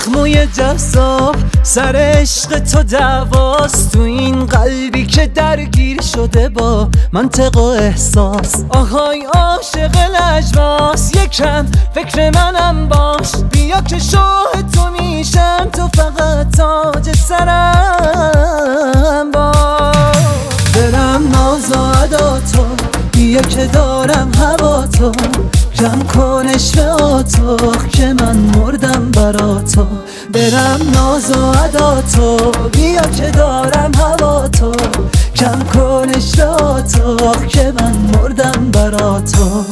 زخموی جذاب سر عشق تو دعواست، تو این قلبی که درگیر شده با منطق و احساس. آهای عاشق لجباس، یکم فکر منم باش، بیا که شاه تو میشم، تو فقط تاج سرم باش. دلم ناز و ادا تو، بیا که دارم هوا تو، کم کن عشق تو که من مردم برا تو. برم ناز و ادا تو، بیا که دارم هوا تو، کم کن عشق تو که من مردم برا تو.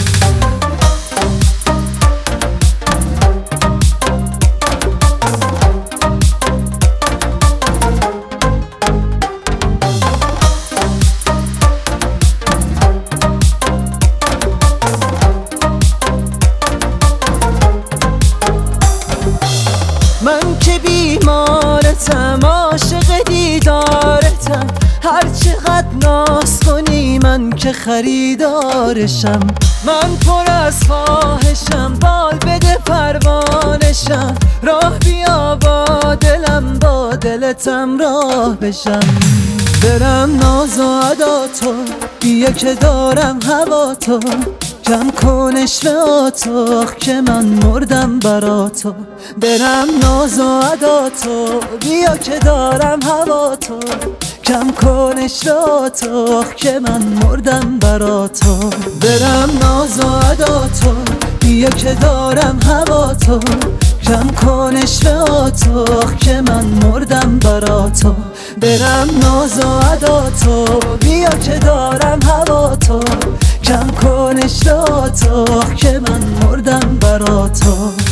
من که بیمارتم، عاشق دیدارتم، هر چقدر ناز کنی من که خریدارشم. من پر از خواهشم، بال بده پروانشم، راه بیا با دلم، با دلتم راه بشم. برم ناز و ادا تو، بیا که دارم هوا تو، کم کن عشق تو که من مردم برا تو. برم ناز و ادا تو، بیا که دارم هوا تو، کم کن عشق تو که من مردم برا تو. برم ناز و ادا تو، بیا که دارم هوا تو، کم کن عشق تو که من مردم برا تو. برم ناز و ادا تو، بیا که دارم هوا تو، کم کن عشق تو که من مردم برا تو.